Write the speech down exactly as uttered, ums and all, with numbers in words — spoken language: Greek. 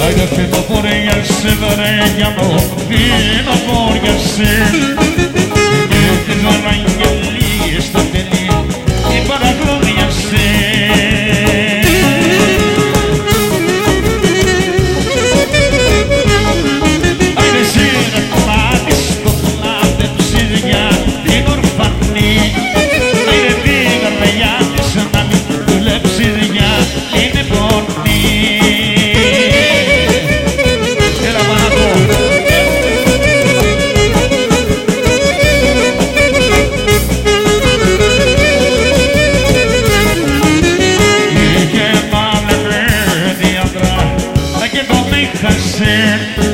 Άιντε φύγω φοριάσαι δωρεάνο, φύγω φοριάσαι. Και τις αναγγελίες στα τελεία, η παραγλώριασε. Άιντε σύρε κομμάτι στο πλάτεψεις για την ορφανή. Άιντε την καρδιά της να μην δουλέψεις για την επώνη. Είχε πάλι παιδί άντρα και τον είχασε.